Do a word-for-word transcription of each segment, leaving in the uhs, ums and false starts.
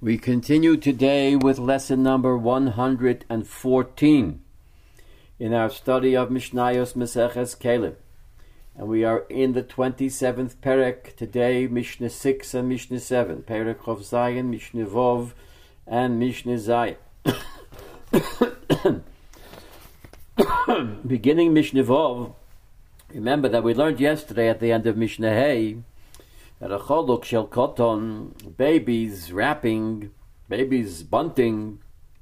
We continue today with lesson number one hundred fourteen in our study of Mishnayos Maseches Kelim. And we are in the twenty-seventh Perek today, Mishnah six and Mishnah seven. Perek Chov Zayin, Mishnah Vov, and Mishnah Zayin. Beginning Mishnah Vov, remember that we learned yesterday at the end of Mishnah Hey that a choluk shel koton, babies wrapping, babies bunting,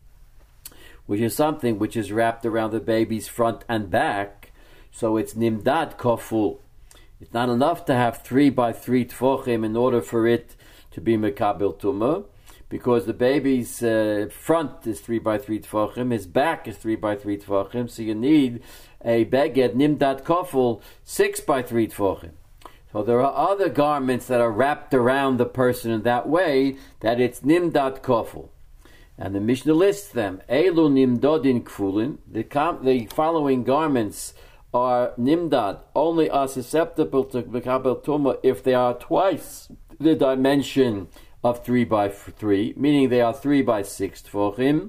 which is something which is wrapped around the baby's front and back, so it's nimdad koful. It's not enough to have three by three tfochim in order for it to be mekabel tumah, because the baby's uh, front is three by three tfochim, his back is three by three tfochim, so you need a beged nimdad koful six by three tfochim. So there are other garments that are wrapped around the person in that way that it's nimdad koful. And the Mishnah lists them. Elu nimdodin kfulin. The, com- the following garments are nimdad, only are susceptible to mekabel tumah if they are twice the dimension of three by three, meaning they are three by six tfochim,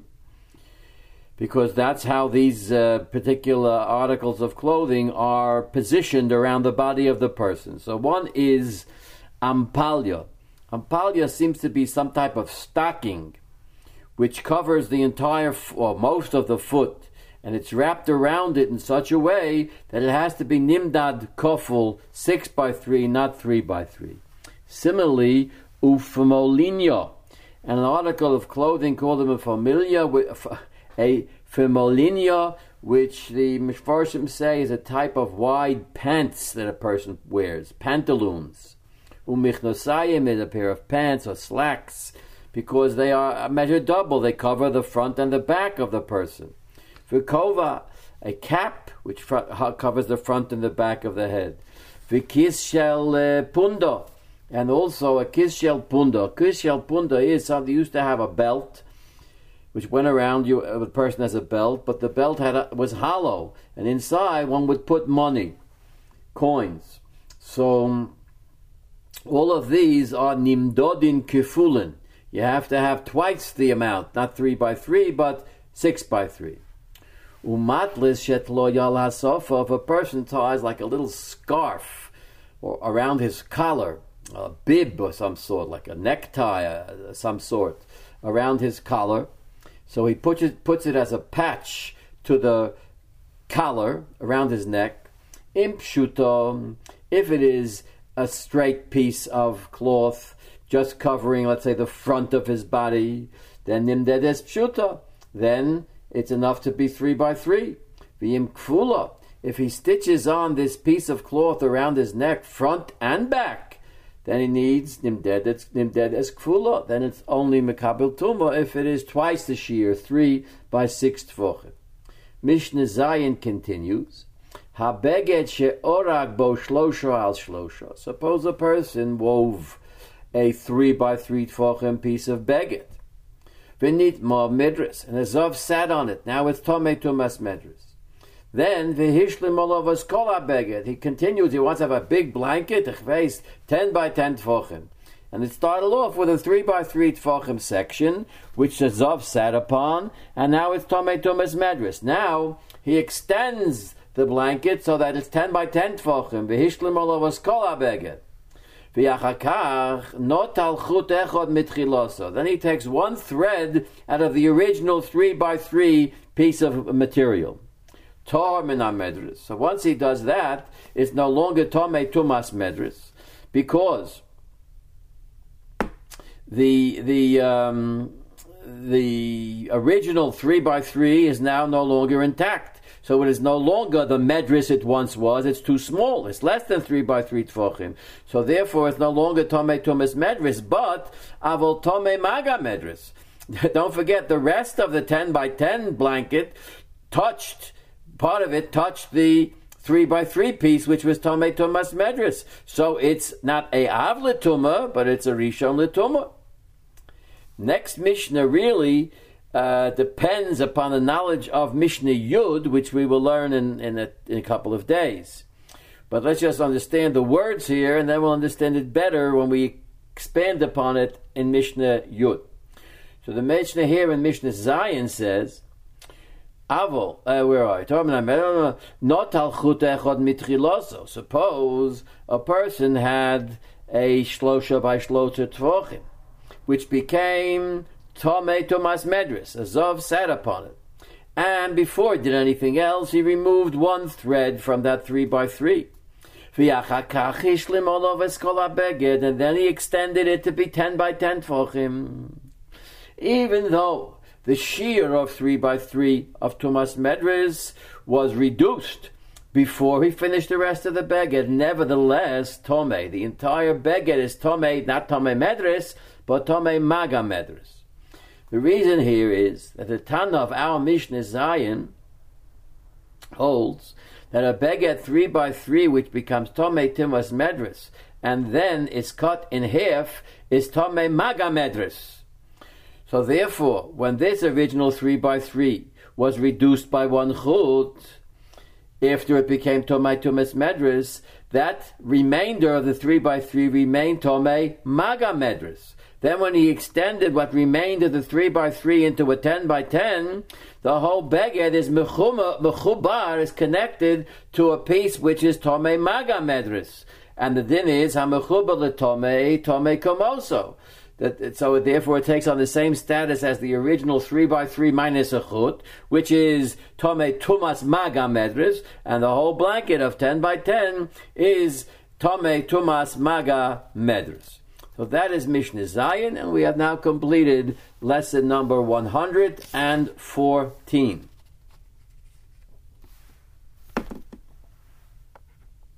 because that's how these uh, particular articles of clothing are positioned around the body of the person. So one is ampalya. Ampalya seems to be some type of stocking which covers the entire, or most of the foot, and it's wrapped around it in such a way that it has to be nimdad koful, six by three, not three by three. Similarly, ufemolinyo, an article of clothing called a familia, a femolinia, which the Mishfarshim say is a type of wide pants that a person wears, pantaloons. Umichnosayim is a pair of pants or slacks, because they are measured double. They cover the front and the back of the person. Vikova, a cap, which front, covers the front and the back of the head. Vikis shel uh, punda, and also a kis shel punda. Kis shel punda is something, used to have a belt, which went around you, uh, the person has a belt, but the belt had a, was hollow, and inside one would put money, coins. So all of these are nimdodin kefulin. You have to have twice the amount, not three by three, but six by three. Umatlis shetlo yal hasofa, if a person ties like a little scarf or around his collar, a bib or some sort, like a necktie of some sort, around his collar. So he puts it, puts it as a patch to the collar around his neck. Impshuto, if it is a straight piece of cloth, just covering, let's say, the front of his body, then nimdedes pshuta, then it's enough to be three by three. V'im kfula, if he stitches on this piece of cloth around his neck, front and back, then he needs nimdedes nimdedes kfula. Then it's only mekabel tumah if it is twice the shear, three by six tfochim. Mishnah Zayin continues. Habeged she'orag bo shlosha al shlosha. Suppose a person wove a three by three tfochim piece of beged. V'nitma midras, and a zav sat on it. Now it's tomei tumas medras. Then v'hishlim olovas kol beged. He continues. He wants to have a big blanket, a ten by ten tfochim, and it started off with a three by three tfochim section, which the zav sat upon, and now it's tomei tumas medras. Now he extends the blanket so that it's ten by ten tfochim. V'hishlim olovas kol beged. Then he takes one thread out of the original three by three piece of material. So once he does that, it's no longer tomei tumas medris, because the the um, the original three by three is now no longer intact. So it is no longer the medris it once was. It's too small. It's less than three by three tfochim. So therefore, it's no longer tomei tumas medris, but avol tomei maga medris. Don't forget, the rest of the ten by ten blanket touched, part of it touched the three by three piece, which was tomei tumas medris. So it's not a av l'tumah, but it's a rishon l'tumah. Next Mishnah really Uh, depends upon the knowledge of Mishnah Yud, which we will learn in, in, a, in a couple of days. But let's just understand the words here, and then we'll understand it better when we expand upon it in Mishnah Yud. So the Mishnah here in Mishnah Zayin says, Avol, uh, where are you? Not al chut echad mitchiloso. Suppose a person had a shlosha by shlosha tvochim, which became tomei tomas medris. A zov sat upon it, and before it did anything else, he removed one thread from that three by three. And then he extended it to be ten by ten tvochim. Even though the shear of three by three of Tumas Medris was reduced before he finished the rest of the beged, nevertheless, Tomei, the entire beged is Tomei, not Tomei Medris, but Tomei Maga Medris. The reason here is that the Tana of our Mishnah Zayin holds that a beged three by three, which becomes Tomei Tumas Medris, and then is cut in half, is Tomei Maga Medris. So therefore, when this original three by three was reduced by one chut, after it became Tomei Tumas Medris, that remainder of the three by three remained Tomei Maga Medris. Then when he extended what remained of the three by three into a ten by ten, the whole beged is mechubar, is connected to a piece which is Tomei Maga Medris. And the din is hamechubar letomei Tomei Komoso. That, so therefore it takes on the same status as the original three by three minus a chut, which is Tomei Tumas Maga Medris, and the whole blanket of ten by ten is Tomei Tumas Maga Medris. So that is Mishnah Zayin, and we have now completed lesson number one hundred fourteen.